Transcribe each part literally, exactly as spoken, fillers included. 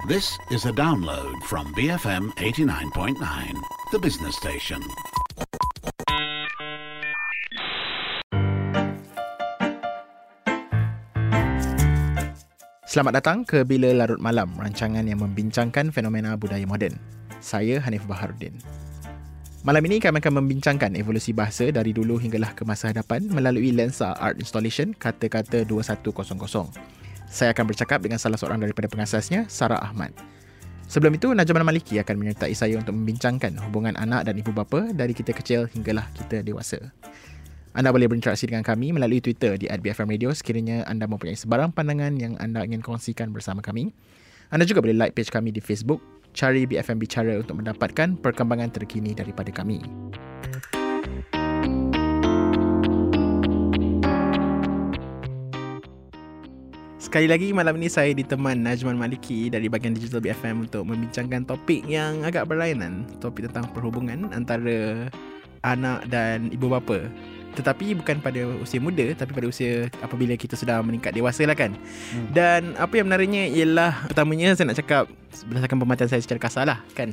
This is a download from B F M eighty-nine point nine, the business station. Selamat datang ke Bila Larut Malam, rancangan yang membincangkan fenomena budaya moden. Saya Hanif Baharudin. Malam ini kami akan membincangkan evolusi bahasa dari dulu hinggalah ke masa hadapan melalui lensa Art Installation Kata-Kata dua ribu seratus. Saya akan bercakap dengan salah seorang daripada pengasasnya, Sarah Ahmad. Sebelum itu, Najman Maliki akan menyertai saya untuk membincangkan hubungan anak dan ibu bapa dari kita kecil hinggalah kita dewasa. Anda boleh berinteraksi dengan kami melalui Twitter di at B F M Radio sekiranya anda mempunyai sebarang pandangan yang anda ingin kongsikan bersama kami. Anda juga boleh like page kami di Facebook, cari B F M Bicara untuk mendapatkan perkembangan terkini daripada kami. Sekali lagi, malam ini saya diteman Najman Maliki dari bahagian Digital B F M untuk membincangkan topik yang agak berlainan. Topik tentang perhubungan antara anak dan ibu bapa. Tetapi bukan pada usia muda, tapi pada usia apabila kita sudah meningkat dewasa lah kan. hmm. Dan apa yang menariknya ialah, pertamanya saya nak cakap berdasarkan pemerhatian saya secara kasar lah kan,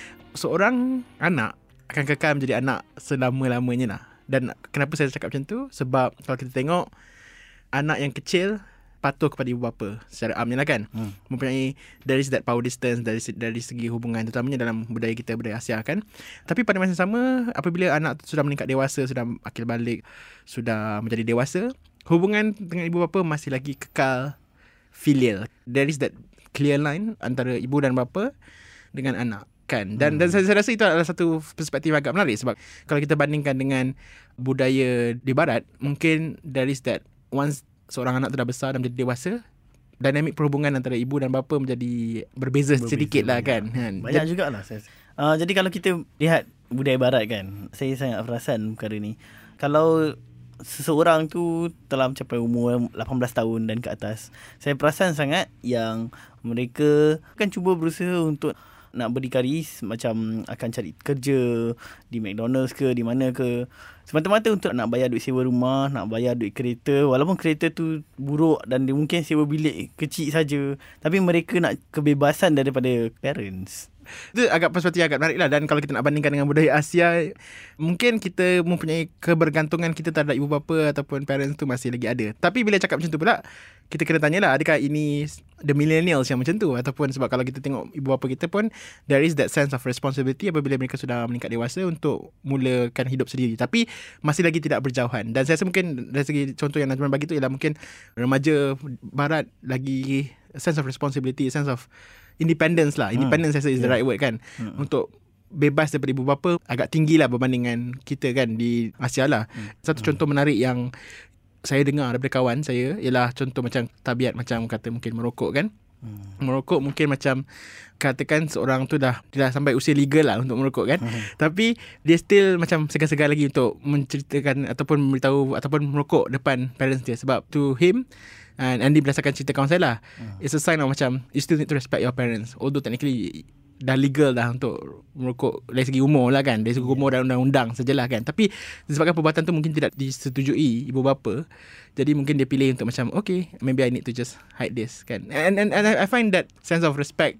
seorang anak akan kekal menjadi anak selama-lamanya lah. Dan kenapa saya cakap macam tu? Sebab kalau kita tengok, anak yang kecil patuh kepada ibu bapa secara amnya lah kan. hmm. Mempunyai, there is that power distance dari, dari segi hubungan, terutamanya dalam budaya kita, budaya Asia kan. Tapi pada masa yang sama, apabila anak sudah meningkat dewasa, sudah akil balik, sudah menjadi dewasa, hubungan dengan ibu bapa masih lagi kekal filial. There is that clear line antara ibu dan bapa dengan anak kan. Dan, hmm. dan saya, saya rasa itu adalah satu perspektif agak menarik. Sebab kalau kita bandingkan dengan budaya di barat, mungkin there is that once seorang anak sudah besar dan menjadi dewasa, dinamik perhubungan antara ibu dan bapa menjadi berbeza, berbeza sedikit lah kan. Banyak jugalah saya. Uh, jadi kalau kita lihat budaya barat kan, saya sangat perasan perkara ni. Kalau seseorang tu telah mencapai umur lapan belas tahun dan ke atas, saya perasan sangat yang mereka akan cuba berusaha untuk nak berdikari, macam akan cari kerja di McDonald's ke, di mana ke, semata-mata untuk nak bayar duit sewa rumah, nak bayar duit kereta. Walaupun kereta tu buruk dan dia mungkin sewa bilik kecil saja, tapi mereka nak kebebasan daripada parents. Itu agak perspektif agak menarik lah. Dan kalau kita nak bandingkan dengan budaya Asia, mungkin kita mempunyai kebergantungan kita terhadap ibu bapa ataupun parents tu masih lagi ada. Tapi bila cakap macam tu pula, kita kena tanyalah, adakah ini the millennials yang macam tu? Ataupun sebab kalau kita tengok ibu bapa kita pun, there is that sense of responsibility apabila mereka sudah meningkat dewasa untuk mulakan hidup sendiri. Tapi masih lagi tidak berjauhan. Dan saya rasa mungkin dari segi contoh yang Najman bagi tu ialah mungkin remaja barat lagi sense of responsibility, sense of independence lah. Independence hmm. saya rasa is the right word kan. Hmm. Untuk bebas daripada ibu bapa agak tinggi lah berbandingan kita kan di Asia lah. Hmm. Satu hmm. contoh menarik yang saya dengar daripada kawan saya ialah contoh macam tabiat macam kata mungkin merokok kan. Hmm. Merokok mungkin macam katakan seorang tu dah dah sampai usia legal lah untuk merokok kan. Hmm. Tapi dia still macam segan-segan lagi untuk menceritakan ataupun memberitahu ataupun merokok depan parents dia. Sebab to him, And, and dia berdasarkan cerita kawan saya lah, uh. it's a sign of macam you still need to respect your parents. Although technically dah legal dah untuk merokok dari segi umur lah kan, dari segi umur dan undang-undang sajalah kan. Tapi disebabkan perbuatan tu mungkin tidak disetujui ibu bapa, jadi mungkin dia pilih untuk macam okay, maybe I need to just hide this kan. And, and, and I find that sense of respect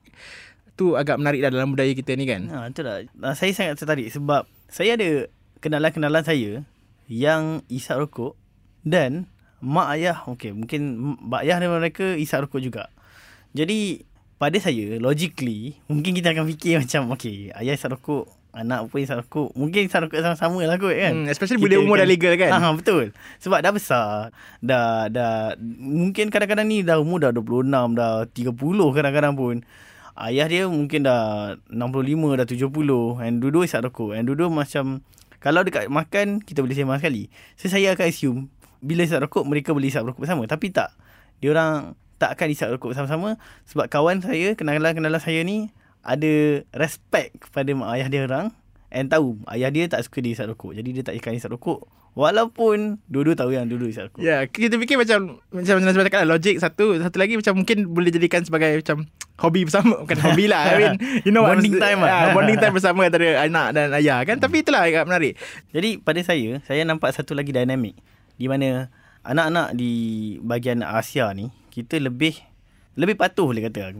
tu agak menarik dah dalam budaya kita ni kan. Ha, betul lah. Saya sangat tertarik sebab saya ada kenalan-kenalan saya yang isap rokok dan mak ayah, okey, mungkin mak ayah dan mereka isap rokok juga. Jadi pada saya, logically, mungkin kita akan fikir macam, okey, ayah isap rokok, anak pun isap rokok, mungkin isap rokok sama-sama lah kot kan. Hmm, especially bila umur kan dah legal kan. Ha, betul. Sebab dah besar, dah dah mungkin kadang-kadang ni dah umur dah dua puluh enam, dah tiga puluh kadang-kadang pun. Ayah dia mungkin dah enam puluh lima, dah tujuh puluh, and dua-dua isap rokok. And dua-dua macam, kalau dekat makan, kita boleh sembang sekali. So, saya akan assume bila isap rokok, mereka boleh isap rokok bersama. Tapi tak. Diorang tak akan isap rokok bersama-sama. Sebab kawan saya, kenalan-kenalan saya ni, ada respect kepada mak ayah dia orang. And tahu, ayah dia tak suka dia isap rokok. Jadi dia tak akan isap rokok. Walaupun dua-dua tahu yang dua-dua isap rokok. Ya, yeah, kita fikir macam, macam mana sebab cakap lah, logik satu. Satu lagi macam mungkin boleh jadikan sebagai macam hobi bersama. Bukan hobi lah. I mean, you know, bonding time lah. Yeah, bonding time bersama antara anak dan ayah kan. Hmm. Tapi itulah agak menarik. Jadi pada saya, saya nampak satu lagi dinamik. Di mana anak-anak di bahagian Asia ni, kita lebih lebih patuh boleh kata kepada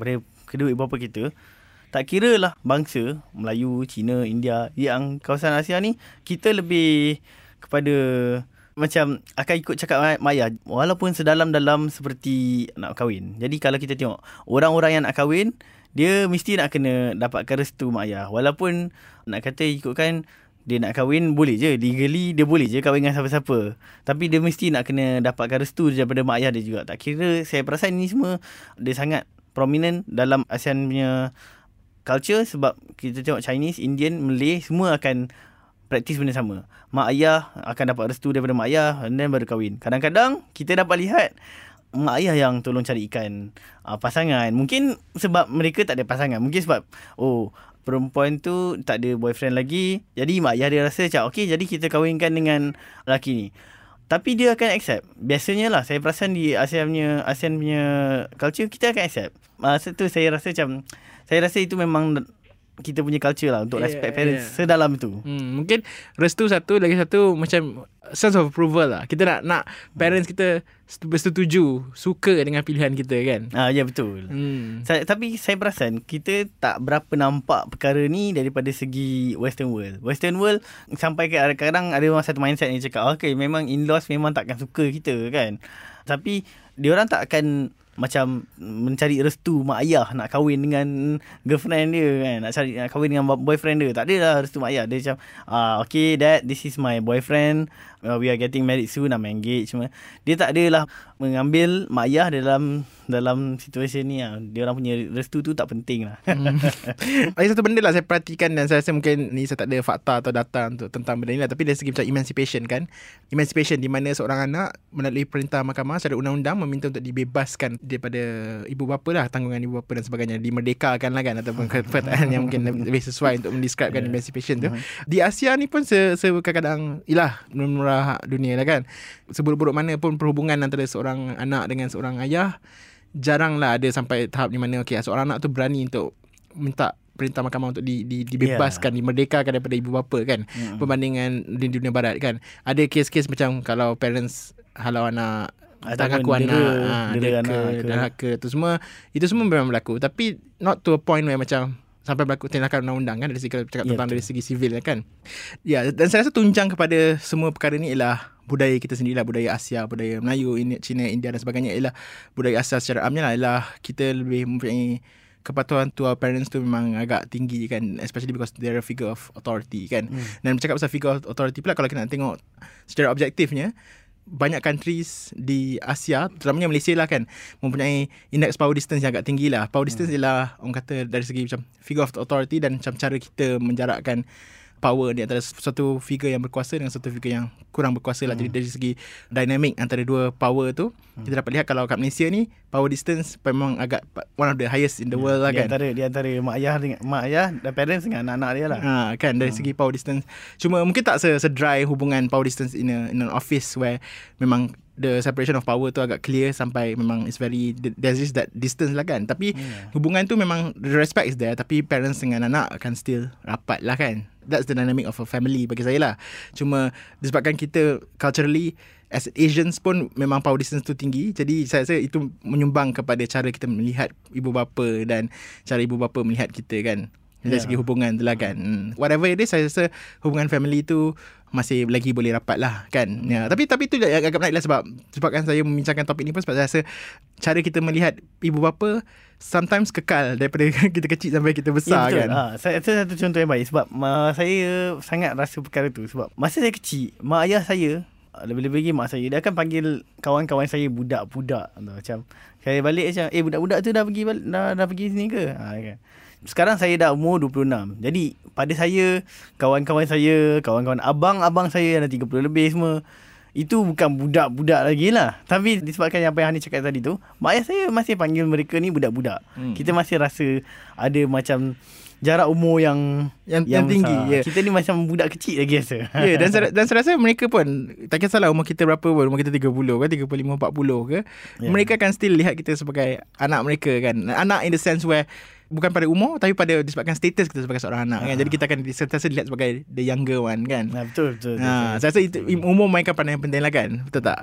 kedua ibu bapa kita, tak kira lah bangsa Melayu, Cina, India, yang kawasan Asia ni, kita lebih kepada macam akan ikut cakap mak ayah walaupun sedalam-dalam seperti nak kahwin. Jadi kalau kita tengok orang-orang yang nak kahwin, dia mesti nak kena dapatkan restu mak ayah. Walaupun nak kata ikutkan dia nak kahwin boleh je, legally dia boleh je kahwin dengan siapa-siapa, tapi dia mesti nak kena dapatkan restu daripada mak ayah dia juga. Tak kira, saya perasan ini semua dia sangat prominent dalam ASEAN punya culture, sebab kita tengok Chinese, Indian, Malay semua akan praktis benda sama. Mak ayah akan dapat restu daripada mak ayah and then baru kahwin. Kadang-kadang kita dapat lihat mak ayah yang tolong carikan uh, pasangan. Mungkin sebab mereka tak ada pasangan. Mungkin sebab oh perempuan tu tak ada boyfriend lagi, jadi mak ayah dia rasa macam okey, jadi kita kahwinkan dengan lelaki ni. Tapi dia akan accept. Biasanya lah saya perasan di ASEAN punya, ASEAN punya culture, kita akan accept. Masa tu saya rasa macam, saya rasa itu memang kita punya culture lah untuk yeah, respect parents yeah. sedalam itu. Hmm, mungkin restu satu, lagi satu macam sense of approval lah. Kita nak nak parents kita bersetuju, suka dengan pilihan kita kan. Ah ya, betul. Hmm. Saya, tapi saya perasan kita tak berapa nampak perkara ni daripada segi Western world. Western world sampai ke kadang-kadang ada orang satu mindset yang cakap okay, memang in-laws memang takkan suka kita kan. Tapi diorang tak akan macam mencari restu mak ayah nak kahwin dengan girlfriend dia kan, nak cari nak kahwin dengan boyfriend dia. Tak ada lah restu mak ayah. Dia macam ah okay dad, this is my boyfriend, uh, we are getting married soon, I'm engaged. Dia tak adalah mengambil mak ayah dalam dalam situasi ni lah. Dia orang punya restu tu tak penting lah. Hmm. Ada satu benda lah saya perhatikan, dan saya rasa mungkin ni saya tak ada fakta atau data untuk tentang benda ni lah, tapi dari segi macam emancipation kan, emancipation di mana seorang anak melalui perintah mahkamah secara undang-undang meminta untuk dibebaskan daripada ibu bapa lah, tanggungan ibu bapa dan sebagainya, dimerdekakan lah kan, ataupun perkataan yang mungkin lebih sesuai untuk mendescribekan yeah. emancipation tu. Uh-huh. Di Asia ni pun se, se kadang-kadang ilah menurah dunia lah kan, seburuk-buruk mana pun perhubungan antara seorang anak dengan seorang ayah, jaranglah ada sampai tahap di mana okay, seorang anak tu berani untuk minta perintah mahkamah untuk di, di, dibebaskan, yeah. dimerdekakan daripada ibu bapa kan, mm. perbandingan di dunia barat kan. Ada kes-kes macam kalau parents halau anak, tak ngaku anak, ha, dera anak, derhaka tu semua, itu semua memang berlaku, tapi not to a point where macam sampai berlaku tindakan undang-undang kan, dari segi cakap yeah, tentang betul. Dari segi sivil kan. Ya, dan saya rasa tunjang kepada semua perkara ni ialah budaya kita sendiri lah, budaya Asia, budaya Melayu, Cina, India dan sebagainya, ialah budaya Asia secara amnya lah, ialah kita lebih mempunyai kepatuhan to our parents tu memang agak tinggi kan, especially because they're a figure of authority kan. Hmm. Dan bercakap pasal figure of authority pula, kalau kita nak tengok secara objektifnya, banyak countries di Asia, terutamanya Malaysia lah kan, mempunyai index power distance yang agak tinggi lah. Power distance hmm. ialah orang kata dari segi macam figure of authority dan macam cara kita menjarakkan power di antara satu figure yang berkuasa dengan satu figure yang kurang berkuasa lah. Hmm. Jadi dari segi dynamic antara dua power tu, hmm. kita dapat lihat kalau kat Malaysia ni power distance memang agak one of the highest in the yeah. world lah di kan. Antara, di antara mak ayah dengan mak ayah dan parents dengan anak-anak dia lah. Ha, kan dari hmm. segi power distance. Cuma mungkin tak se-dry hubungan power distance in, a, in an office where memang the separation of power tu agak clear sampai memang it's very, there's just that distance lah kan. Tapi yeah. hubungan tu memang the respect is there, tapi parents dengan anak akan still rapat lah kan. That's the dynamic of a family bagi saya lah. Cuma disebabkan kita culturally as Asians pun memang power distance tu tinggi, jadi saya rasa itu menyumbang kepada cara kita melihat ibu bapa dan cara ibu bapa melihat kita kan, dari yeah. segi hubungan tu lah kan. Whatever it is, saya rasa hubungan family tu masih lagi boleh rapat lah kan. Ya, tapi tapi tu agak menarik lah, sebab sebabkan saya membincangkan topik ni pun sebab saya rasa cara kita melihat ibu bapa sometimes kekal daripada kita kecil sampai kita besar ya, kan. Ha, saya saya satu contoh yang baik, sebab uh, saya sangat rasa perkara tu, sebab masa saya kecil, mak ayah saya, lebih-lebih lagi mak saya, dia akan panggil kawan-kawan saya budak-budak. Macam saya balik macam, eh budak-budak tu dah pergi dah, dah pergi sini ke? Ha, kan. Sekarang saya dah umur dua puluh enam. Jadi pada saya, kawan-kawan saya, kawan-kawan abang-abang saya yang dah tiga puluh lebih semua, itu bukan budak-budak lagi lah. Tapi disebabkan apa yang Hani cakap tadi tu, mak ayah saya masih panggil mereka ni budak-budak. Hmm. Kita masih rasa ada macam jarak umur yang yang, yang, yang tinggi. Yeah. Kita ni macam budak kecil lagi rasa. Ya, yeah, dan saya, dan saya rasa mereka pun tak kisahlah umur kita berapa pun, umur kita tiga puluh ke, tiga puluh lima, empat puluh ke, yeah. mereka akan still lihat kita sebagai anak mereka kan. Anak in the sense where bukan pada umur, tapi pada disebabkan status kita sebagai seorang anak ha. kan. Jadi kita akan sentiasa dilihat sebagai the younger one kan. Ha, betul betul. Ha, betul. Saya rasa itu, umur mainkan peranan yang penting lah kan. Betul tak?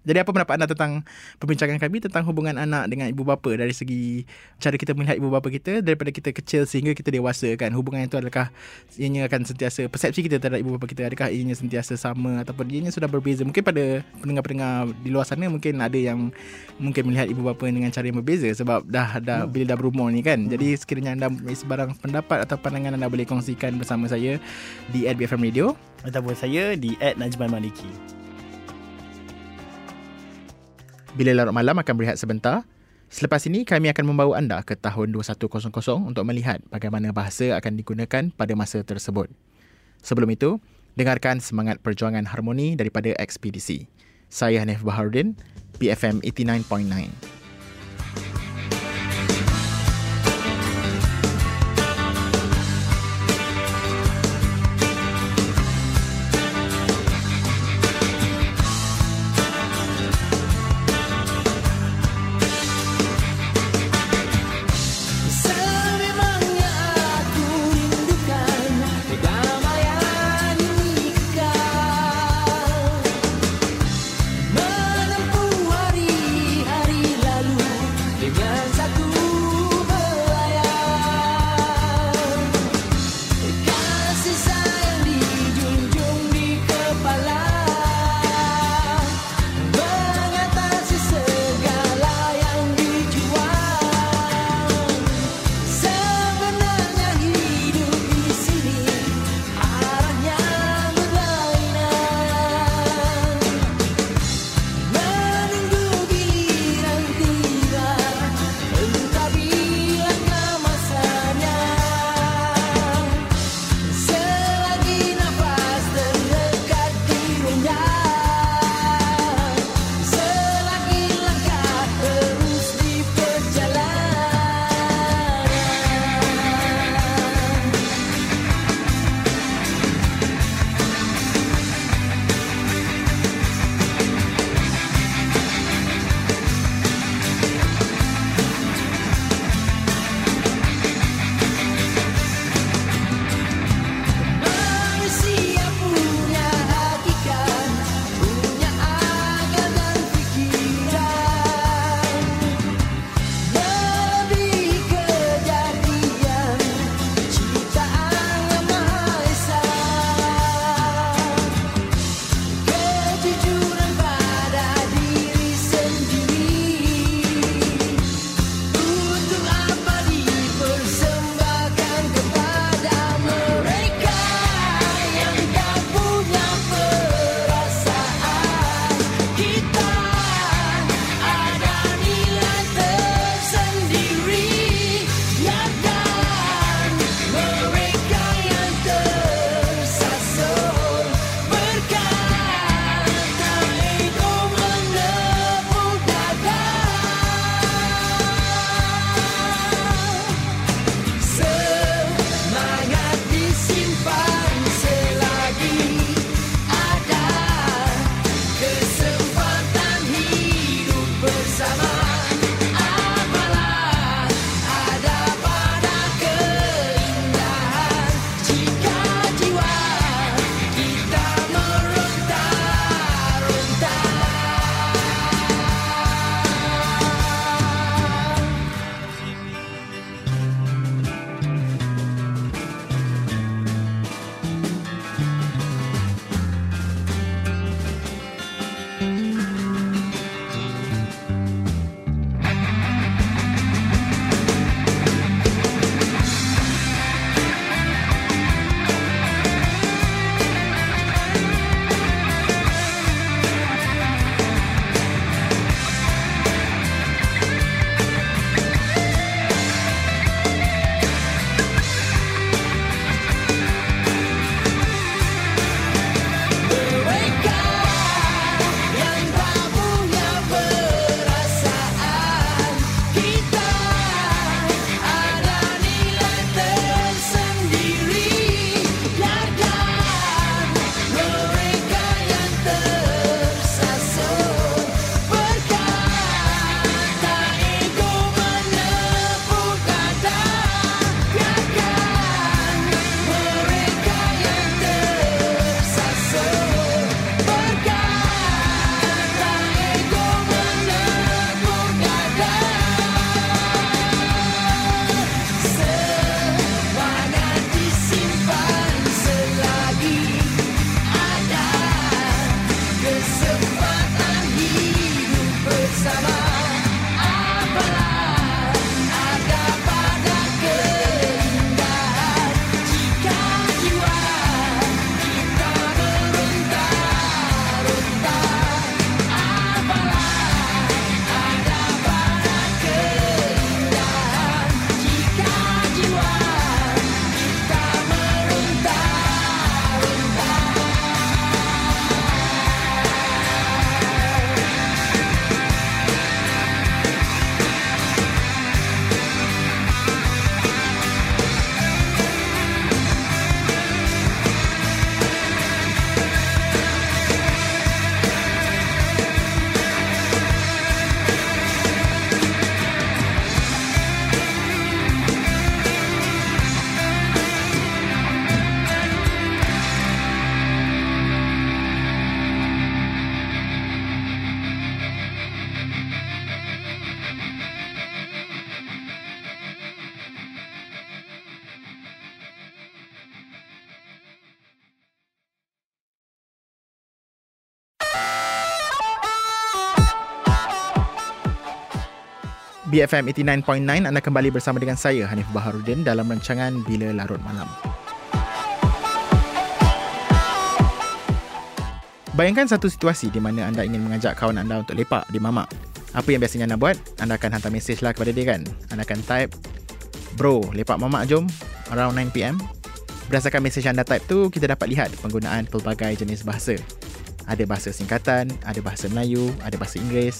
Jadi apa pendapat anda tentang perbincangan kami tentang hubungan anak dengan ibu bapa dari segi cara kita melihat ibu bapa kita daripada kita kecil sehingga kita dewasa kan? Hubungan itu adakah ianya akan sentiasa, persepsi kita terhadap ibu bapa kita adakah ianya sentiasa sama ataupun ianya sudah berbeza? Mungkin pada pendengar-pendengar di luar sana mungkin ada yang mungkin melihat ibu bapa dengan cara yang berbeza sebab dah dah hmm. bila dah berumur ni kan. Hmm. Jadi sekiranya anda mempunyai sebarang pendapat atau pandangan, anda boleh kongsikan bersama saya di at B F M Radio ataupun saya di at Najman Maliki. Bila Larut Malam akan berehat sebentar. Selepas ini kami akan membawa anda ke tahun dua ribu seratus untuk melihat bagaimana bahasa akan digunakan pada masa tersebut. Sebelum itu, dengarkan semangat perjuangan harmoni daripada Ekspedisi. Saya Hanif Baharudin, B F M lapan puluh sembilan perpuluhan sembilan. Menempuh hari-hari B F M lapan puluh sembilan point sembilan anda kembali bersama dengan saya Hanif Baharudin dalam rancangan Bila Larut Malam. Bayangkan satu situasi di mana anda ingin mengajak kawan anda untuk lepak di mamak. Apa yang biasanya anda buat? Anda akan hantar mesej lah kepada dia kan. Anda akan type, bro, lepak mamak jom around nine p.m. Berdasarkan mesej anda type tu, kita dapat lihat penggunaan pelbagai jenis bahasa. Ada bahasa singkatan, ada bahasa Melayu, ada bahasa Inggeris.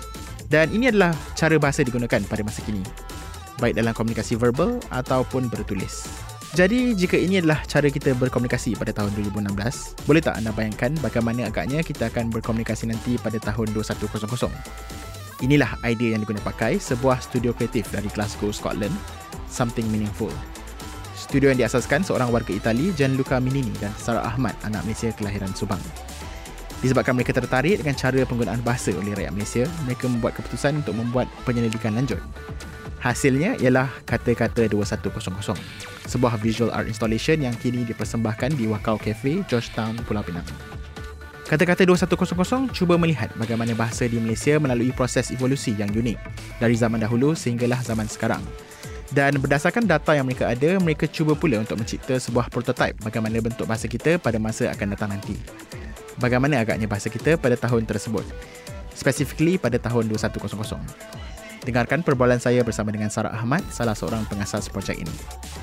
Dan ini adalah cara bahasa digunakan pada masa kini, baik dalam komunikasi verbal ataupun bertulis. Jadi, jika ini adalah cara kita berkomunikasi pada tahun dua ribu enam belas, boleh tak anda bayangkan bagaimana agaknya kita akan berkomunikasi nanti pada tahun dua ribu seratus? Inilah idea yang diguna pakai sebuah studio kreatif dari Glasgow, Scotland, Something Meaningful. Studio yang diasaskan seorang warga Itali, Gianluca Minini dan Sarah Ahmad, anak Malaysia kelahiran Subang. Disebabkan mereka tertarik dengan cara penggunaan bahasa oleh rakyat Malaysia, mereka membuat keputusan untuk membuat penyelidikan lanjut. Hasilnya ialah Kata-Kata dua ribu seratus, sebuah visual art installation yang kini dipersembahkan di Wakau Cafe, Georgetown, Pulau Pinang. Kata-Kata dua ribu seratus cuba melihat bagaimana bahasa di Malaysia melalui proses evolusi yang unik dari zaman dahulu sehinggalah zaman sekarang. Dan berdasarkan data yang mereka ada, mereka cuba pula untuk mencipta sebuah prototipe bagaimana bentuk bahasa kita pada masa akan datang nanti. Bagaimana agaknya bahasa kita pada tahun tersebut, specifically pada tahun dua ribu seratus. Dengarkan perbualan saya bersama dengan Sarah Ahmad, salah seorang pengasas projek ini.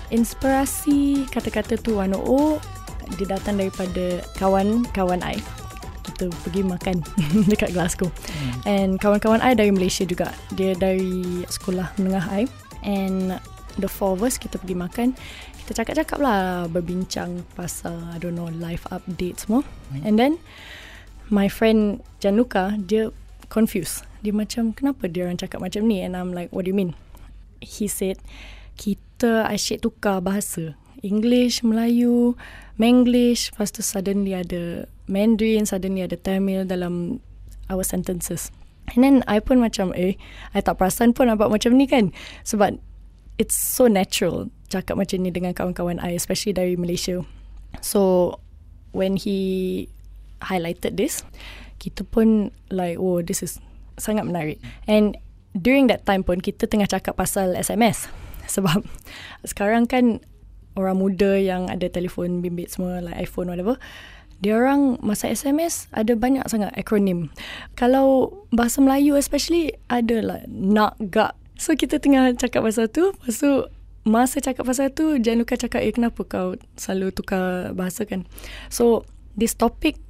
Inspirasi Kata-Kata dua ribu dia datang daripada kawan-kawan I. Kita pergi makan dekat Glasgow. Hmm. And kawan-kawan I dari Malaysia juga. Dia dari sekolah menengah I. And the four of us, kita pergi makan. Kita cakap-cakap lah, berbincang pasal, I don't know, life update semua. Hmm. And then, my friend Gianluca, dia confused. Dia macam, kenapa dia orang cakap macam ni? And I'm like, what do you mean? He said, kita asyik tukar bahasa. English, Melayu, Manglish. Lepas tu suddenly ada Mandarin, suddenly ada Tamil dalam our sentences. And then I pun macam, eh, I tak perasan pun nampak macam ni kan. Sebab it's so natural cakap macam ni dengan kawan-kawan I, especially dari Malaysia. So, when he highlighted this, kita pun like, oh, this is sangat menarik. And during that time pun kita tengah cakap pasal S M S. Sebab sekarang kan orang muda yang ada telefon bimbit semua, like iPhone whatever, dia orang masa S M S ada banyak sangat akronim. Kalau bahasa Melayu especially ada lah nak gak. So kita tengah cakap pasal tu, lepas tu masa cakap pasal tu Gianluca cakap, eh kenapa kau selalu tukar bahasa kan? So this topic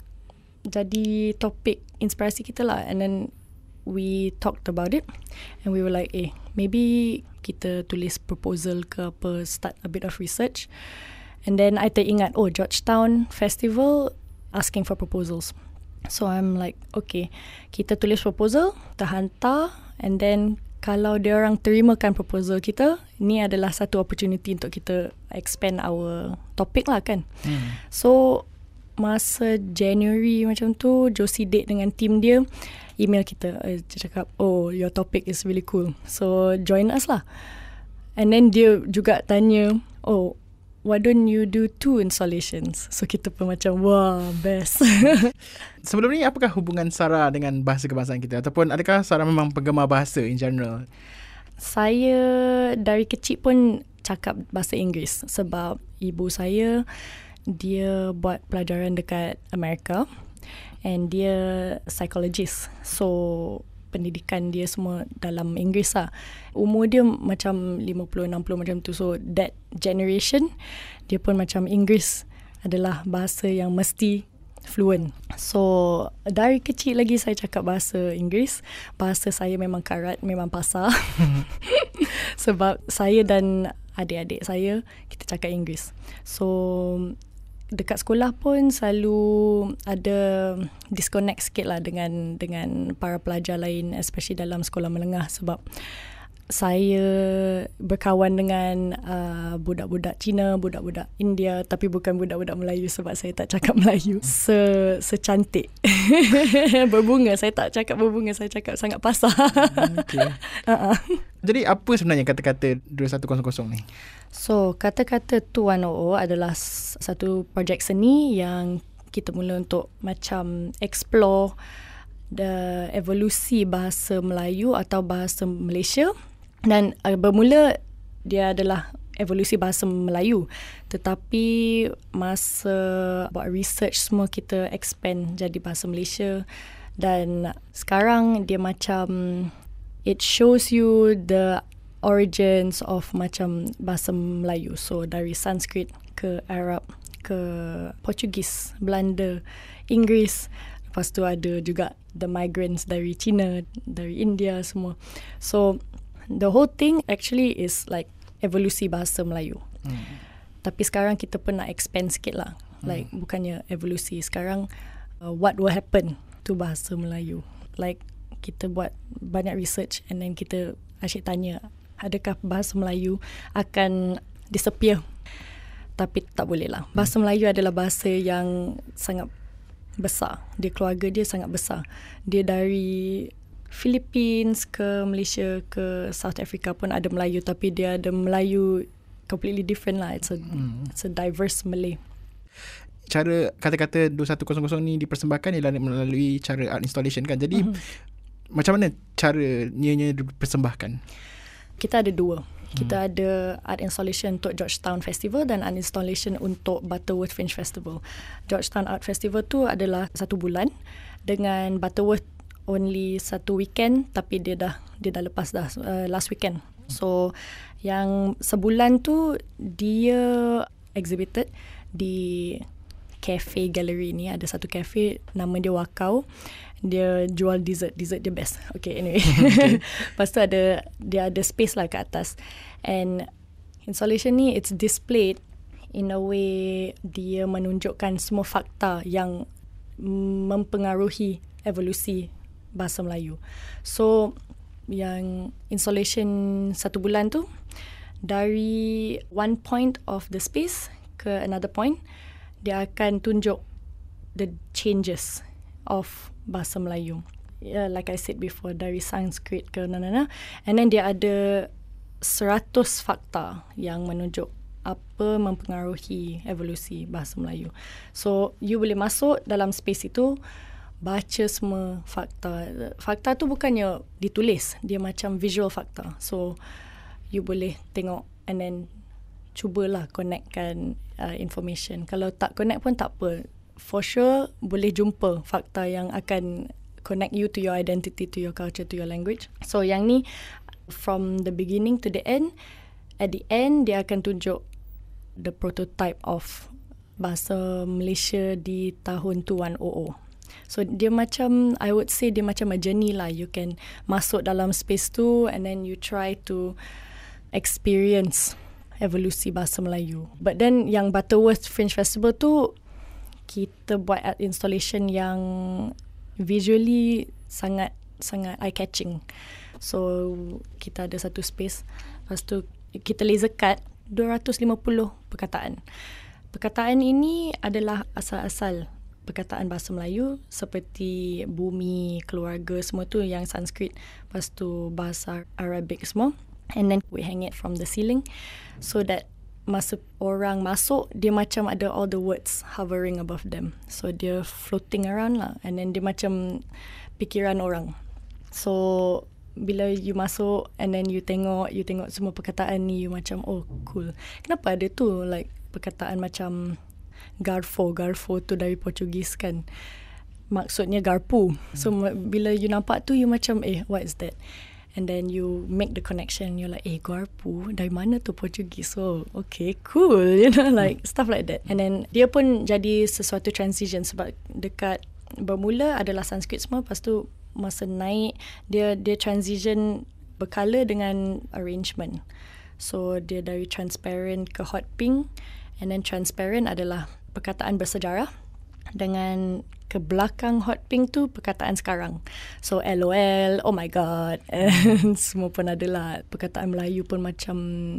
jadi topik inspirasi kita lah. And then we talked about it and we were like, eh, maybe kita tulis proposal ke apa, start a bit of research. And then I teringat, oh, Georgetown Festival asking for proposals. So I'm like, okay, kita tulis proposal, kita hantar, and then kalau dia orang terimakan proposal kita, ni adalah satu opportunity untuk kita expand our topic lah kan. Hmm. So masa January macam tu, Josie Date dengan team dia email kita, uh, dia cakap, oh, your topic is really cool, so join us lah. And then dia juga tanya, oh, why don't you do two installations? So kita pun macam, wah, best. Sebelum ni, apakah hubungan Sarah dengan bahasa kebangsaan kita? Ataupun adakah Sarah memang penggemar bahasa in general? Saya dari kecil pun cakap bahasa Inggeris sebab ibu saya, dia buat pelajaran dekat Amerika. And dia psychologist. So pendidikan dia semua dalam Inggeris lah. Umur dia macam lima puluh enam puluh macam tu. So that generation, dia pun macam Inggeris adalah bahasa yang mesti fluent. So dari kecil lagi saya cakap bahasa Inggeris. Bahasa saya memang karat, memang pasar. Sebab saya dan adik-adik saya, kita cakap Inggeris. So dekat sekolah pun selalu ada disconnect sikit lah dengan dengan para pelajar lain, especially dalam sekolah menengah, sebab saya berkawan dengan uh, budak-budak Cina, budak-budak India, tapi bukan budak-budak Melayu sebab saya tak cakap Melayu se secantik berbunga. Saya tak cakap berbunga, saya cakap sangat pasar. Okay. uh-uh. Jadi apa sebenarnya kata-kata dua ribu seratus ni? So, Kata-Kata dua ribu adalah satu projek seni yang kita mula untuk macam explore the evolusi bahasa Melayu atau bahasa Malaysia. Dan uh, bermula dia adalah evolusi bahasa Melayu, tetapi masa buat research semua kita expand jadi bahasa Malaysia, dan sekarang dia macam it shows you the origins of macam bahasa Melayu. So dari Sanskrit ke Arab ke Portugis, Belanda, Inggeris. Lepas tu ada juga the migrants dari China, dari India semua. So the whole thing actually is like evolusi bahasa Melayu. Hmm. Tapi sekarang kita pun nak expand sikit lah. Hmm. Like bukannya evolusi. Sekarang uh, what will happen to bahasa Melayu. Like kita buat banyak research and then kita asyik tanya, adakah bahasa Melayu akan disappear? Tapi tak boleh lah. Bahasa Melayu adalah bahasa yang sangat besar. Dia keluarga dia sangat besar. Dia dari Philippines ke Malaysia ke South Africa pun ada Melayu, tapi dia ada Melayu completely different lah. It's a, hmm. it's a diverse Malay. Cara kata-kata dua ribu seratus ni dipersembahkan ialah melalui cara art installation kan. Jadi hmm. macam mana cara ianya dipersembahkan? Kita ada dua. Kita hmm. ada art installation untuk Georgetown Festival dan art installation untuk Butterworth Fringe Festival. Georgetown Art Festival tu adalah satu bulan, dengan Butterworth only satu weekend, tapi dia dah dia dah lepas dah uh, last weekend. So yang sebulan tu dia exhibited di cafe gallery ni. Ada satu cafe nama dia Wakau. Dia jual dessert. Dessert dia best. Okay, anyway. Okay. Lepas tu ada, dia ada space lah kat atas. And installation ni, it's displayed in a way dia menunjukkan semua fakta yang mempengaruhi evolusi bahasa Melayu. So, yang installation satu bulan tu, dari one point of the space ke another point, dia akan tunjuk the changes of bahasa Melayu. Yeah, like I said before, dari Sanskrit ke na-na-na. And then dia ada seratus fakta yang menunjuk apa mempengaruhi evolusi bahasa Melayu. So, you boleh masuk dalam space itu, baca semua fakta. Fakta tu bukannya ditulis, dia macam visual fakta. So, you boleh tengok and then cubalah connectkan uh, information. Kalau tak connect pun tak apa. For sure, boleh jumpa fakta yang akan connect you to your identity, to your culture, to your language. So, yang ni, from the beginning to the end, at the end, dia akan tunjuk the prototype of bahasa Malaysia di tahun dua ribu. So, dia macam, I would say, dia macam a journey lah. You can masuk dalam space tu and then you try to experience evolusi bahasa Melayu. But then, yang Butterworth Fringe Festival tu, kita buat art installation yang visually sangat sangat eye-catching. So, kita ada satu space. Lepas tu, kita laser cut dua ratus lima puluh perkataan. Perkataan ini adalah asal-asal perkataan bahasa Melayu seperti bumi, keluarga, semua tu yang Sanskrit. Lepas tu, bahasa Arabic semua. And then, we hang it from the ceiling so that masa orang masuk, dia macam ada all the words hovering above them. So, dia floating around lah. And then, dia macam fikiran orang. So, bila you masuk and then you tengok, you tengok semua perkataan ni, you macam, oh, cool. Kenapa ada tu? Like, perkataan macam garfo. Garfo tu dari Portugis kan. Maksudnya garpu. So, bila you nampak tu, you macam, eh, what is that? And then you make the connection. You're like, eh, garpu dari mana tu Portugis? So, okay, cool. You know, like stuff like that. And then dia pun jadi sesuatu transition sebab dekat bermula adalah Sanskrit semua. Lepas tu masa naik, dia dia transition berkala dengan arrangement. So, dia dari transparent ke hot pink. And then transparent adalah perkataan bersejarah. Dengan ke belakang hot pink tu perkataan sekarang. So LOL, oh my god, and semua pun adalah. Perkataan Melayu pun macam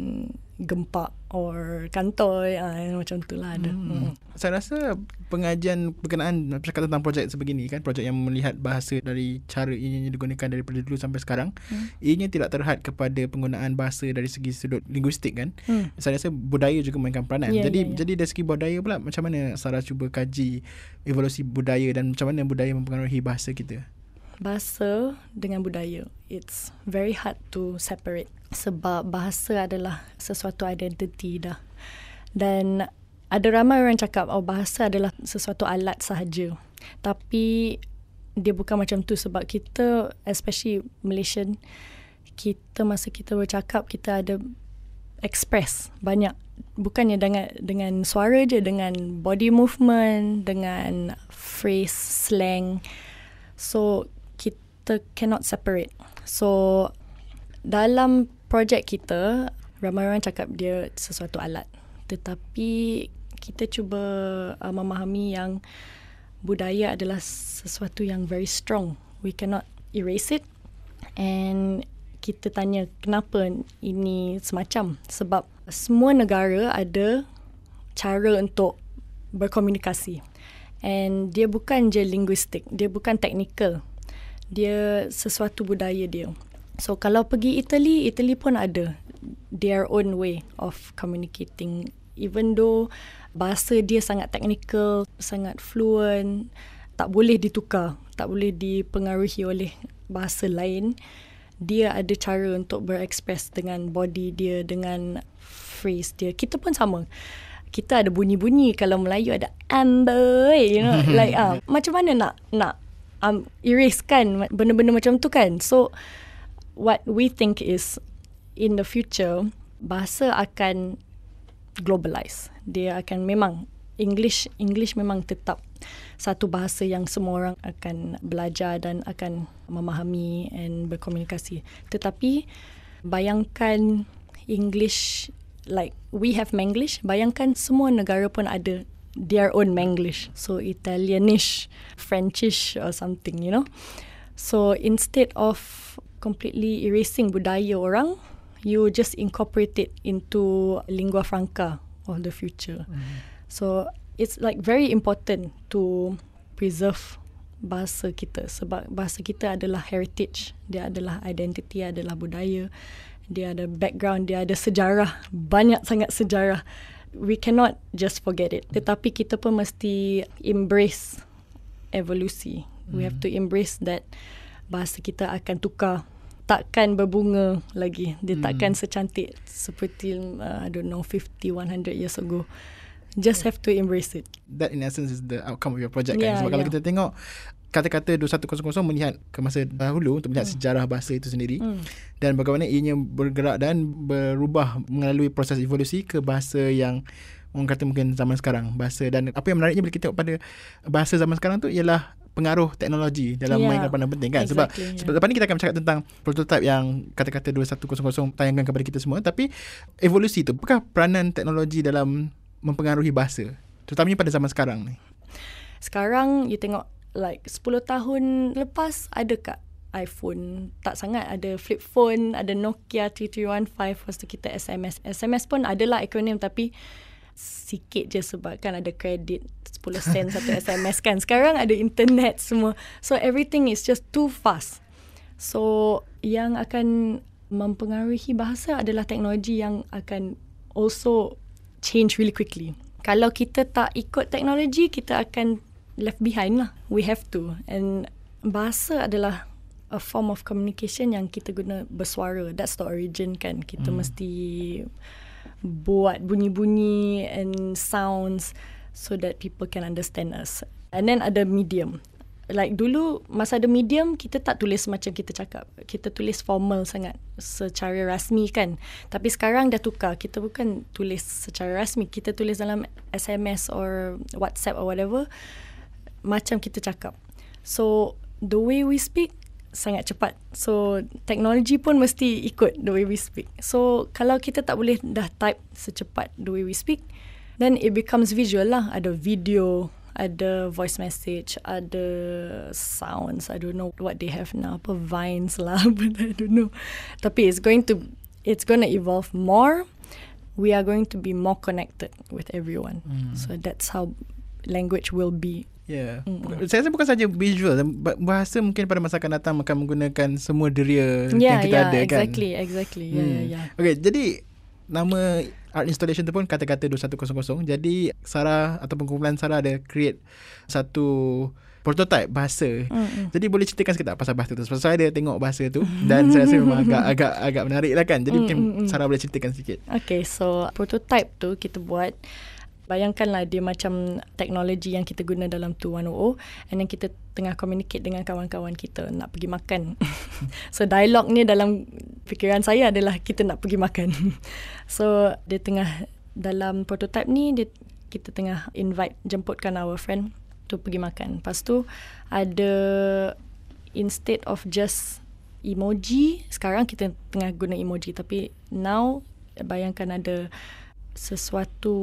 gempak or kantoi, ah, macam tu lah ada. Hmm. Hmm. Saya rasa pengajian berkenaan bercakap tentang projek sebegini kan, projek yang melihat bahasa dari cara ianya digunakan daripada dulu sampai sekarang, hmm. ianya tidak terhad kepada penggunaan bahasa dari segi sudut linguistik kan. Hmm. Saya rasa budaya juga mainkan peranan. Yeah, jadi yeah, yeah. jadi dari segi budaya pula, macam mana Sarah cuba kaji evolusi budaya dan macam mana budaya mempengaruhi bahasa kita? bahasa dengan budaya, it's very hard to separate. Sebab bahasa adalah sesuatu identiti dah. Dan ada ramai orang cakap, oh bahasa adalah sesuatu alat sahaja. Tapi dia bukan macam tu, sebab kita, especially Malaysian, kita masa kita bercakap, kita ada express banyak. Bukannya dengan dengan suara je, dengan body movement, dengan phrase, slang. So, kita cannot separate. So, dalam projek kita, ramai orang cakap dia sesuatu alat. Tetapi kita cuba uh, memahami yang budaya adalah sesuatu yang very strong. We cannot erase it. And kita tanya kenapa ini semacam. Sebab semua negara ada cara untuk berkomunikasi. And dia bukan je linguistik. Dia bukan technical. Dia sesuatu budaya dia. So kalau pergi Italy, Italy pun ada their own way of communicating. Even though bahasa dia sangat technical, sangat fluent, tak boleh ditukar, tak boleh dipengaruhi oleh bahasa lain. Dia ada cara untuk berekspres dengan body dia, dengan phrase dia. Kita pun sama. Kita ada bunyi-bunyi. Kalau Melayu ada amboi, you know, like ah, macam mana nak nak um, erase kan benda-benda macam tu kan. So what we think is in the future, bahasa akan globalize. Dia akan memang English English memang tetap satu bahasa yang semua orang akan belajar dan akan memahami and berkomunikasi. Tetapi bayangkan English, like we have Manglish, bayangkan semua negara pun ada their own Manglish. So Italianish, Frenchish or something, you know. So instead of completely erasing budaya orang, you just incorporate it into lingua franca of the future. Mm. So it's like very important to preserve bahasa kita, sebab bahasa kita adalah heritage, dia adalah identity, adalah budaya, dia ada background, dia ada sejarah, banyak sangat sejarah. We cannot just forget it. Tetapi kita pun mesti embrace evolusi. Mm. We have to embrace that bahasa kita akan tukar, takkan berbunga lagi. Dia hmm. takkan secantik seperti uh, I don't know fifty, one hundred years ago. Just have to embrace it. That in essence is the outcome of your project yeah, kan. Sebab yeah. kalau kita tengok kata-kata dua ribu sepuluh melihat ke masa dahulu untuk melihat hmm. sejarah bahasa itu sendiri hmm. dan bagaimana ianya bergerak dan berubah melalui proses evolusi ke bahasa yang orang kata mungkin zaman sekarang. Bahasa, dan apa yang menariknya bila kita tengok pada bahasa zaman sekarang tu ialah pengaruh teknologi dalam yeah, memainkan peranan penting kan. Sebab exactly, sebab yeah. lepas ni kita akan bercakap tentang prototype yang kata-kata dua ribu sepuluh tayangkan kepada kita semua. Tapi evolusi tu, apakah peranan teknologi dalam mempengaruhi bahasa, terutamanya pada zaman sekarang ni? Sekarang you tengok like sepuluh tahun lepas ada kat iPhone, tak sangat. Ada flip phone, ada Nokia three three one five, lepas tu kita S M S. S M S pun adalah akronim tapi sikit je sebab kan ada kredit sepuluh sen satu S M S kan. Sekarang ada internet semua. So everything is just too fast. So yang akan mempengaruhi bahasa adalah teknologi yang akan also change really quickly. Kalau kita tak ikut teknologi, kita akan left behind lah. We have to. And bahasa adalah a form of communication yang kita guna bersuara. That's the origin kan. Kita hmm. mesti buat bunyi-bunyi and sounds so that people can understand us. And then ada medium. Like dulu masa ada medium, kita tak tulis macam kita cakap. Kita tulis formal sangat secara rasmi kan. Tapi sekarang dah tukar. Kita bukan tulis secara rasmi. Kita tulis dalam S M S or WhatsApp or whatever macam kita cakap. So the way we speak sangat cepat. So teknologi pun mesti ikut the way we speak. So kalau kita tak boleh dah type secepat the way we speak, then it becomes visual lah. Ada video, ada voice message, ada sounds. I don't know what they have now. Apa Vines lah, but I don't know. Tapi it's going to it's going to evolve more. We are going to be more connected with everyone. Mm. So that's how language will be. Ya, yeah. mm. Saya rasa bukan saja visual, bahasa mungkin pada masa akan datang akan menggunakan semua deria yeah, yang kita yeah, ada exactly, kan. Exactly, exactly. Hmm. Yeah, yeah, yeah. Okay, jadi nama art installation tu pun kata-kata dua satu kosong kosong. Jadi Sarah ataupun kumpulan Sarah ada create satu prototype bahasa. Mm-hmm. Jadi boleh ceritakan sikit tak pasal bahasa tu? Sebab saya ada tengok bahasa tu dan saya rasa memang agak agak agak menarik lah kan. Jadi mungkin mm-hmm. Sarah boleh ceritakan sikit. Okay, so prototype tu kita buat, bayangkanlah dia macam teknologi yang kita guna dalam two one oh and then kita tengah communicate dengan kawan-kawan kita nak pergi makan. So dialog ni dalam fikiran saya adalah kita nak pergi makan. So dia tengah dalam prototype ni dia, kita tengah invite, jemputkan our friend tu pergi makan. Lepas tu ada, instead of just emoji, sekarang kita tengah guna emoji, tapi now bayangkan ada sesuatu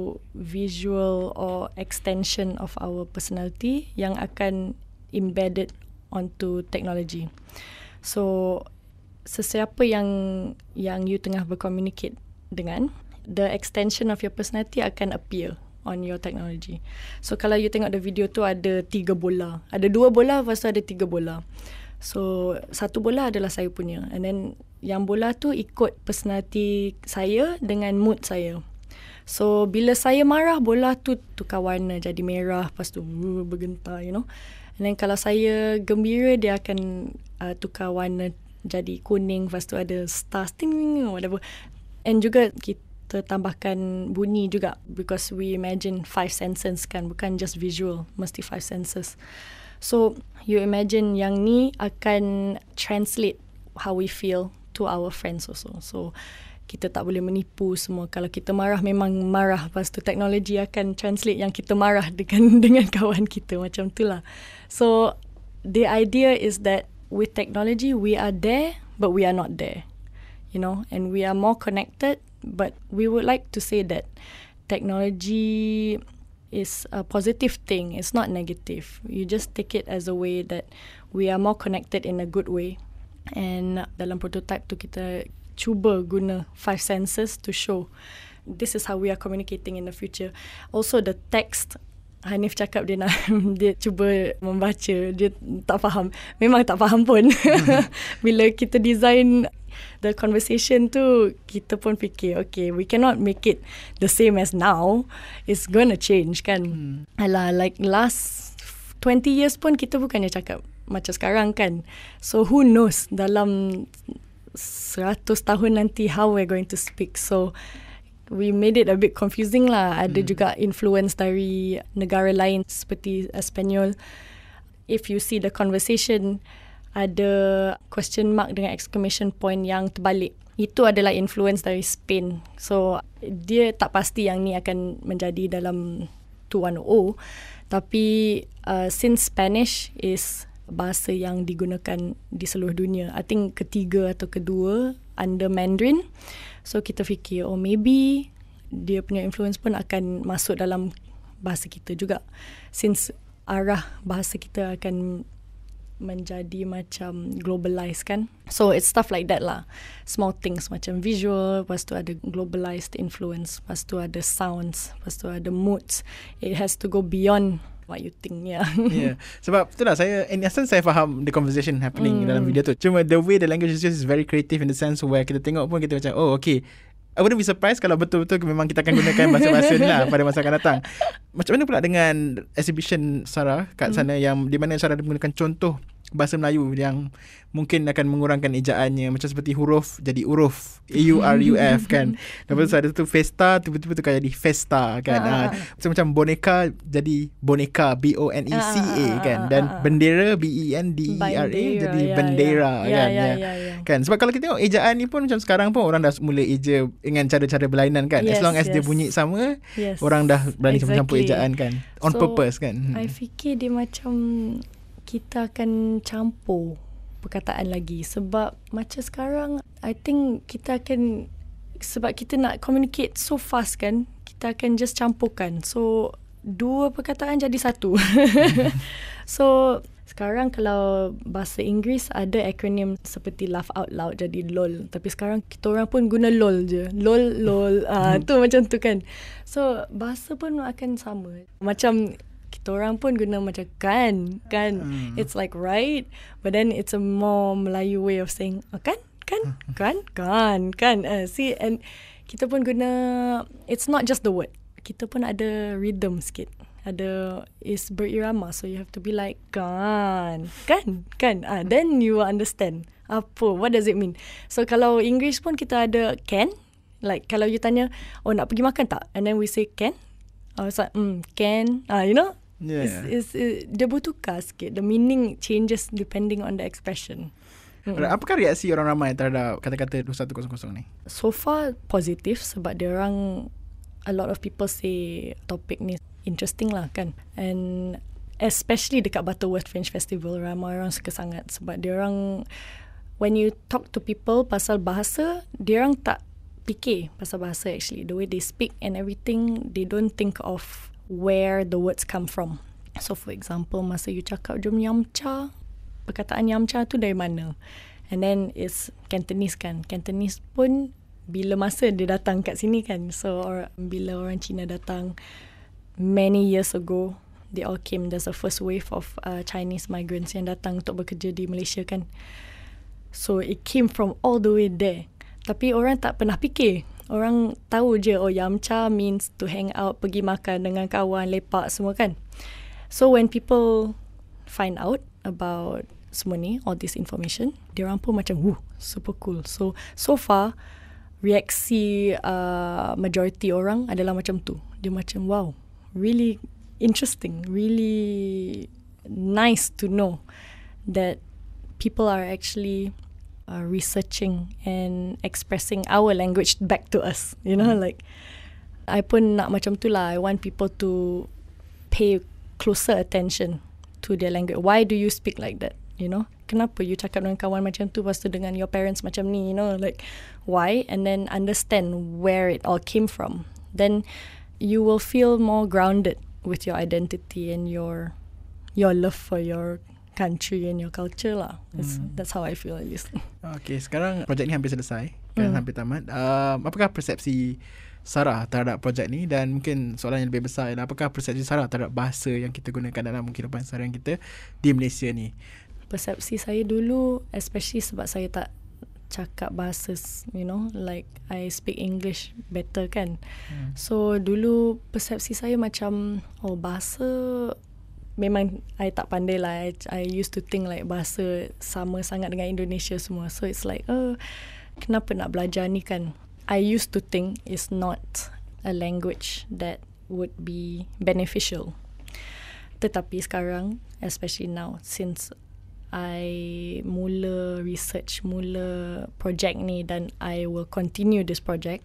visual or extension of our personality yang akan embedded onto technology. So sesiapa yang yang you tengah bercommunicate dengan, the extension of your personality akan appear on your technology. So kalau you tengok the video tu ada tiga bola. Ada dua bola, lepas tu ada tiga bola. So satu bola adalah saya punya. And then yang bola tu ikut personality saya dengan mood saya. So bila saya marah, bola tu tukar warna jadi merah, lepas tu uh, bergentar, you know. And then kalau saya gembira, dia akan uh, tukar warna jadi kuning, lepas tu ada stars, ting, whatever. And juga kita kita tambahkan bunyi juga, because we imagine five senses kan, bukan just visual, mesti five senses. So you imagine yang ni akan translate how we feel to our friends also. So kita tak boleh menipu semua. Kalau kita marah, memang marah, lepas tu teknologi akan translate yang kita marah dengan dengan kawan kita, macam tu lah. So the idea is that with technology we are there but we are not there, you know, and we are more connected. But we would like to say that technology is a positive thing. It's not negative. You just take it as a way that we are more connected in a good way. And dalam prototype tu kita cuba guna five senses to show this is how we are communicating in the future. Also the text, Hanif cakap dia nak dia cuba membaca, dia tak faham. Memang tak faham pun. Bila kita design the conversation tu, kita pun fikir, okay, we cannot make it the same as now. It's gonna change kan. Hmm. Alah, like last twenty years pun kita bukannya cakap macam sekarang kan. So who knows dalam seratus tahun nanti how we're going to speak. So we made it a bit confusing lah. Ada hmm. juga influence dari negara lain seperti Espanyol. If you see the conversation, ada question mark dengan exclamation point yang terbalik. Itu adalah influence dari Spain. So dia tak pasti yang ni akan menjadi dalam two one oh. Tapi uh, since Spanish is bahasa yang digunakan di seluruh dunia, I think ketiga atau kedua under Mandarin. So kita fikir, oh maybe dia punya influence pun akan masuk dalam bahasa kita juga. Since arah bahasa kita akan menjadi macam globalized kan. So it's stuff like that lah. Small things macam visual, lepas tu ada globalized influence, lepas tu ada sounds, lepas tu ada moods. It has to go beyond what you think. Yeah. Yeah. Sebab itulah saya, in essence saya faham the conversation happening mm. dalam video tu. Cuma the way the language is used is very creative in the sense where kita tengok pun kita macam, oh okay, I wouldn't be surprised kalau betul-betul memang kita akan gunakan bahasa-bahasa ni lah pada masa akan datang. Macam mana pula dengan exhibition Sarah kat sana hmm. yang di mana Sarah menggunakan contoh bahasa Melayu yang mungkin akan mengurangkan ejaannya, macam seperti huruf jadi uruf, A U R U F kan. Lepas tu ada tu Festa, tiba-tiba tukar jadi Festa kan. Ah. Macam macam boneka jadi boneka, B O N E C A ah, kan. Dan ah, bendera B E N D E R A jadi ya, bendera ya. kan. Ya, ya, ya, ya. Kan sebab kalau kita tengok ejaan ni pun macam sekarang pun orang dah mula eja dengan cara-cara berlainan kan. Yes, as long as yes. dia bunyi sama, yes. orang dah berani exactly. campur ejaan kan. On so, purpose kan. I fikir dia macam kita akan campur perkataan lagi. Sebab macam sekarang, I think kita akan, sebab kita nak communicate so fast kan, kita akan just campurkan. So dua perkataan jadi satu. So sekarang kalau bahasa Inggeris ada acronym seperti laugh out loud jadi LOL. Tapi sekarang kita orang pun guna LOL je. LOL, LOL. Ah, tu macam tu kan. So bahasa pun akan sama. Macam kita orang pun guna macam kan, kan. Hmm. It's like right, but then it's a more Melayu way of saying, oh, kan, kan, kan, kan, kan. Uh, see, and kita pun guna, it's not just the word. Kita pun ada rhythm sikit. Ada, is berirama. So you have to be like, kan, kan, kan. Ah, then you will understand. Apa, what does it mean? So kalau English pun kita ada can. Like kalau you tanya, oh nak pergi makan tak? And then we say can. Oh, it's like, mm, can. Ah, you know? Yeah. It's, it's, it, dia bertukar sikit. The meaning changes depending on the expression. Mm. Apakah reaksi orang ramai terhadap kata-kata dua satu kosong kosong ni? So far positif sebab dia orang, a lot of people say topik ni interesting lah kan. And especially dekat Butterworth Fringe Festival, ramai orang suka sangat sebab dia orang, when you talk to people pasal bahasa, dia orang tak fikir pasal bahasa actually. The way they speak and everything, they don't think of where the words come from. So for example, masa you cakap jom yamcha, perkataan yamcha tu dari mana? And then it's Cantonese kan. Cantonese pun bila masa dia datang kat sini kan. So or, bila orang Cina datang many years ago, they all came. There's a first wave of uh, Chinese migrants yang datang untuk bekerja di Malaysia kan. So it came from all the way there. Tapi orang tak pernah fikir. Orang tahu je, oh yamcha means to hang out, pergi makan dengan kawan, lepak semua kan. So when people find out about semua ni, all this information, diorang pun macam, woo, super cool. So, so far, reaksi uh, majority orang adalah macam tu. Dia macam, wow, really interesting, really nice to know that people are actually uh, researching and expressing our language back to us. You know, mm. like, I pun nak macam tu lah. I want people to pay closer attention to their language. Why do you speak like that? You know, kenapa you cakap dengan kawan macam tu, lepas tu dengan your parents macam ni, you know, like, why? And then understand where it all came from. Then you will feel more grounded with your identity and your your love for your country and your culture lah. Hmm. That's how I feel at least. Okay, sekarang projek ni hampir selesai kan, hmm. hampir tamat. Um, apakah persepsi Sarah terhadap projek ni, dan mungkin soalan yang lebih besar ialah apakah persepsi Sarah terhadap bahasa yang kita gunakan dalam kehidupan seharian kita di Malaysia ni? Persepsi saya dulu, especially sebab saya tak cakap bahasa, you know, like I speak English better kan. Hmm. So dulu persepsi saya macam, oh bahasa memang I tak pandai lah. I, I used to think like bahasa sama sangat dengan Indonesia semua. So it's like, oh, kenapa nak belajar ni kan? I used to think it's not a language that would be beneficial. Tetapi sekarang, especially now, since I mula research, mula project ni, dan I will continue this project,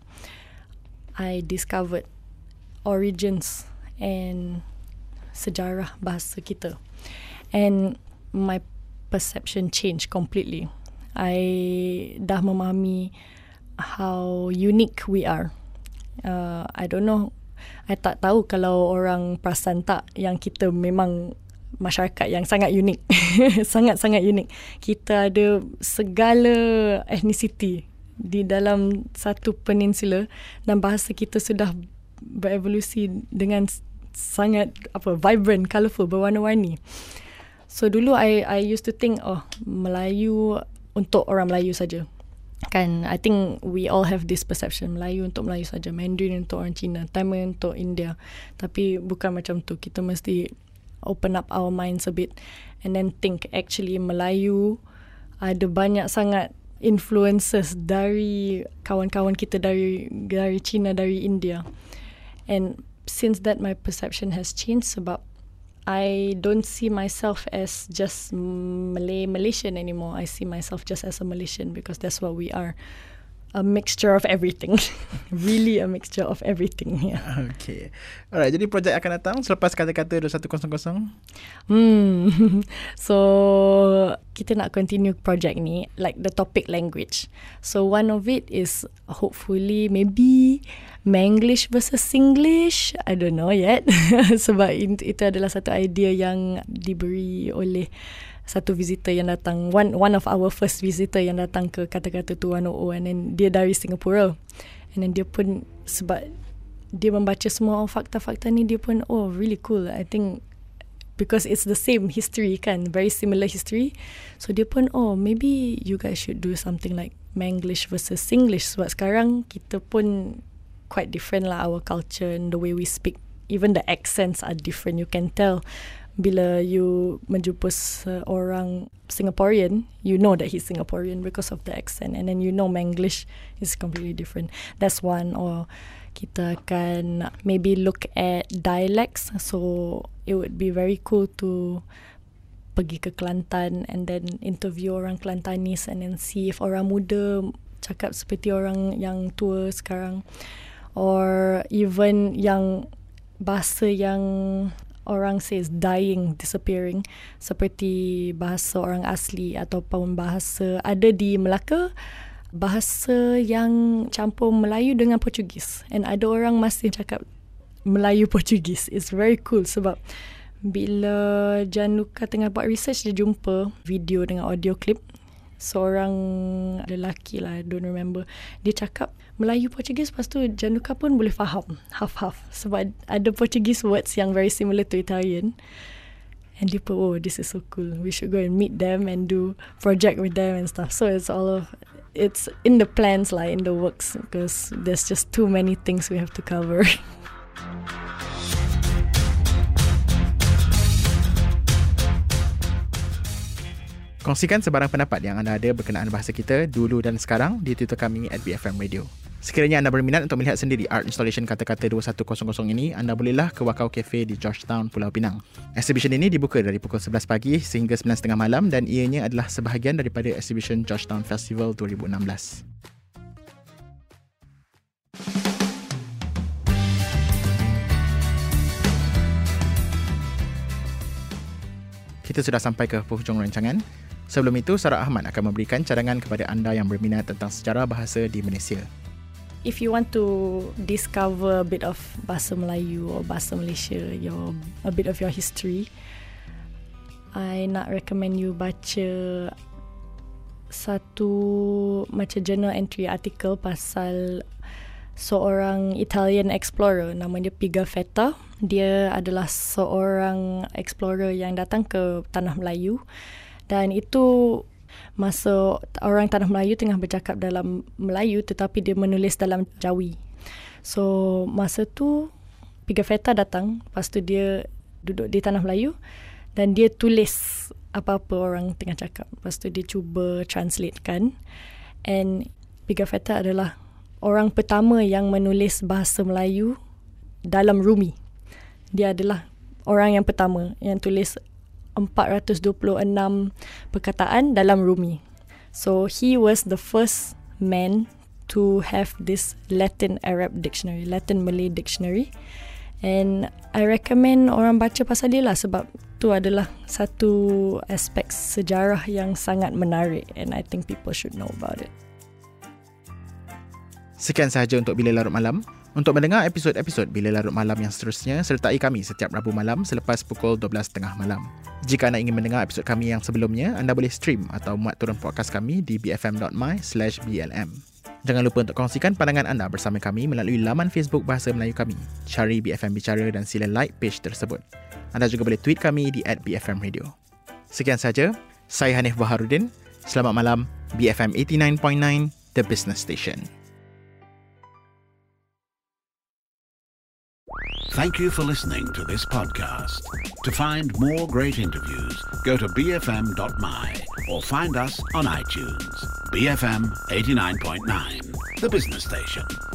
I discovered origins and sejarah bahasa kita. And my perception changed completely. I dah memahami how unique we are. Uh, I don't know, I tak tahu kalau orang perasan tak yang kita memang masyarakat yang sangat unik. Sangat-sangat unik. Kita ada segala ethnicity di dalam satu peninsula, dan bahasa kita sudah berevolusi dengan sangat apa vibrant, colourful, berwarna-warni. So dulu I I used to think, oh, Melayu untuk orang Melayu saja. Kan, I think we all have this perception, Melayu untuk Melayu saja, Mandarin untuk orang Cina, Tamil untuk India. Tapi bukan macam tu. Kita mesti open up our minds a bit and then think, actually Melayu ada banyak sangat influences dari kawan-kawan kita dari dari China, dari India. And since that, my perception has changed sebab I don't see myself as just Malay Malaysian anymore. I see myself just as a Malaysian, because that's what we are. A mixture of everything. Really a mixture of everything. Yeah. Okay. Alright, jadi projek akan datang selepas kata-kata dua satu kosong kosong. Hmm. So, kita nak continue project ni, like the topic language. So, one of it is hopefully maybe Manglish versus Singlish. I don't know yet. Sebab itu adalah satu idea yang diberi oleh satu visitor yang datang, one one of our first visitor yang datang ke Kata-Kata tu one oh oh, and then dia dari Singapura, and then dia pun sebab dia membaca semua oh, fakta-fakta ni, dia pun oh really cool, I think because it's the same history kan, very similar history, so dia pun oh maybe you guys should do something like Manglish versus Singlish. Sebab sekarang kita pun quite different lah, our culture and the way we speak. Even the accents are different. You can tell bila you menjumpa seorang Singaporean, you know that he's Singaporean because of the accent. And then you know Manglish is completely different. That's one. Or kita akan maybe look at dialects. So it would be very cool to pergi ke Kelantan and then interview orang Kelantanis and then see if orang muda cakap seperti orang yang tua sekarang, or even yang bahasa yang orang says dying, disappearing, seperti bahasa orang asli ataupun bahasa ada di Melaka, bahasa yang campur Melayu dengan Portugis, and ada orang masih cakap Melayu Portugis. It's very cool sebab bila Januka tengah buat research, dia jumpa video dengan audio clip seorang lelaki lah, I don't remember, dia cakap Melayu Portugis, lepas tu Januka pun boleh faham half-half sebab ada Portuguese words yang very similar to Italian. And dia pun, oh, this is so cool, we should go and meet them and do project with them and stuff. So it's all of it's in the plans lah, in the works, because there's just too many things we have to cover. Kongsikan sebarang pendapat yang anda ada berkenaan bahasa kita dulu dan sekarang di Twitter kami at B F M Radio. Sekiranya anda berminat untuk melihat sendiri art installation kata-kata dua ribu seratus ini, anda bolehlah ke Wakau Cafe di Georgetown, Pulau Pinang. Exhibition ini dibuka dari pukul sebelas pagi sehingga sembilan tiga puluh malam dan ianya adalah sebahagian daripada Exhibition Georgetown Festival dua ribu enam belas. Kita sudah sampai ke penghujung rancangan. Sebelum itu, Sarah Ahmad akan memberikan cadangan kepada anda yang berminat tentang sejarah bahasa di Malaysia. If you want to discover a bit of bahasa Melayu or bahasa Malaysia, your a bit of your history, I nak recommend you baca satu macam journal entry artikel pasal seorang Italian explorer, nama dia Pigafetta. Dia adalah seorang explorer yang datang ke Tanah Melayu, dan itu masa orang Tanah Melayu tengah bercakap dalam Melayu tetapi dia menulis dalam Jawi. So masa tu Pigafetta datang, lepas tu dia duduk di Tanah Melayu dan dia tulis apa-apa orang tengah cakap. Lepas tu dia cuba translatekan, and Pigafetta adalah orang pertama yang menulis bahasa Melayu dalam Rumi. Dia adalah orang yang pertama yang tulis empat ratus dua puluh enam perkataan dalam Rumi. So he was the first man to have this Latin Arab dictionary, Latin Malay dictionary. And I recommend orang baca pasal dia lah, sebab tu adalah satu aspek sejarah yang sangat menarik, and I think people should know about it. Sekian sahaja untuk Bila Larut Malam. Untuk mendengar episod-episod Bila Larut Malam yang seterusnya, sertai kami setiap Rabu malam selepas pukul dua belas tiga puluh malam. Jika anda ingin mendengar episod kami yang sebelumnya, anda boleh stream atau muat turun podcast kami di bfm.my slash blm. Jangan lupa untuk kongsikan pandangan anda bersama kami melalui laman Facebook Bahasa Melayu kami. Cari B F M Bicara dan sila like page tersebut. Anda juga boleh tweet kami di at B F M Radio. Sekian sahaja, saya Hanif Baharudin. Selamat malam, B F M eighty-nine point nine, The Business Station. Thank you for listening to this podcast. To find more great interviews, go to b f m dot m y or find us on iTunes. B F M eighty-nine point nine, the business station.